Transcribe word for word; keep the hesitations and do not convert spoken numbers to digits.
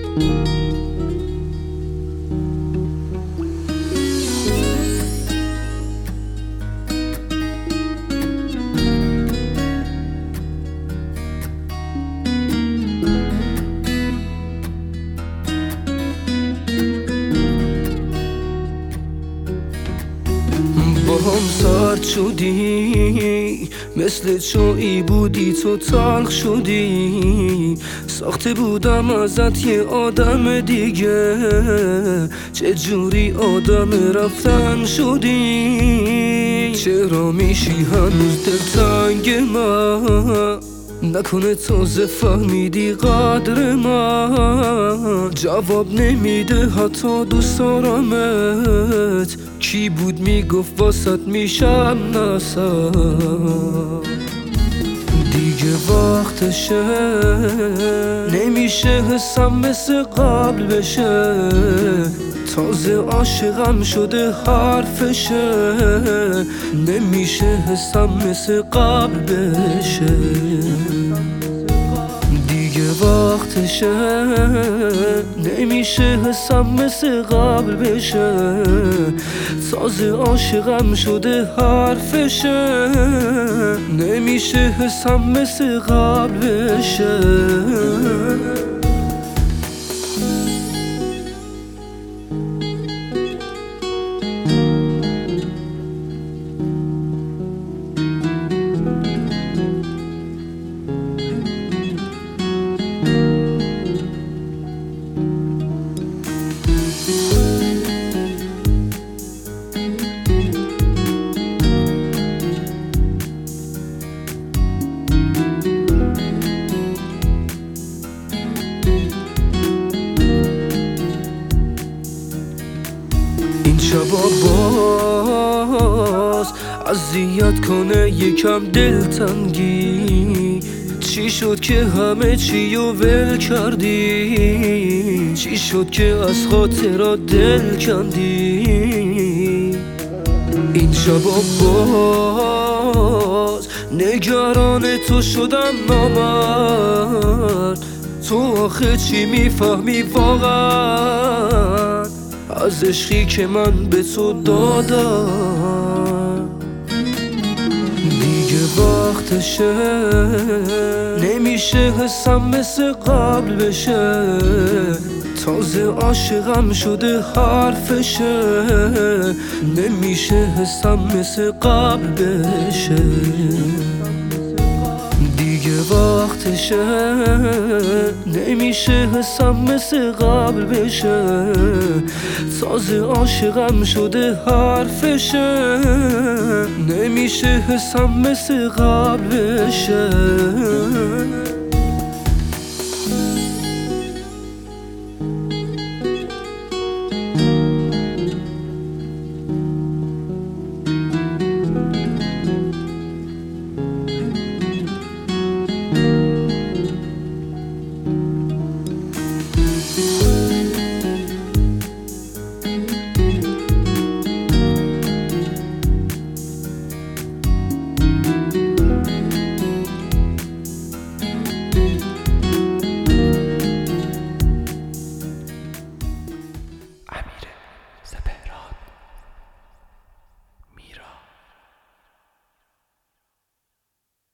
با هم سرد شدی، مثل چایی بودی تو تلخ شدی. ساخته بودم ازت یه آدم دیگه، چه جوری آدم رفتن شدی. چرا میشی هنوز دلتنگ من؟ نکنه تازه فهمیدی قدر من. جواب نمیده حتی دوست دارمت. کی بود میگفت واسط میشم نسم؟ دیگه وقتشه، نمیشه حسم مثل قبل بشه. تازه عاشقم شده حرفشه، نمیشه حسم مثل قبل بشه. دیگه وقتشه، نمیشه حسم مثل قبل بشه. تازه عاشقم شده حرفشه، نمیشه حسم مثل قبل بشه. این شبا باز اذیت کنه یکم دلتنگی. چی شد که همه چی رو ول کردی؟ چی شد که از خاطرات دل کندی؟ این شبا باز نگران تو شدم نامرد. تو آخه چی میفهمی واقعا از عشقی که من به تو دادم؟ دیگه وقتشه، نمیشه حسم مثل قبل بشه. تازه عاشقم شده حرفشه، نمیشه حسم مثل قبل بشه. دیگه وقتشه، نمیشه حسم مثل قبل بشه. تازه عاشقم شده حرفشه، نمیشه حسم مثل قبل بشه. امیر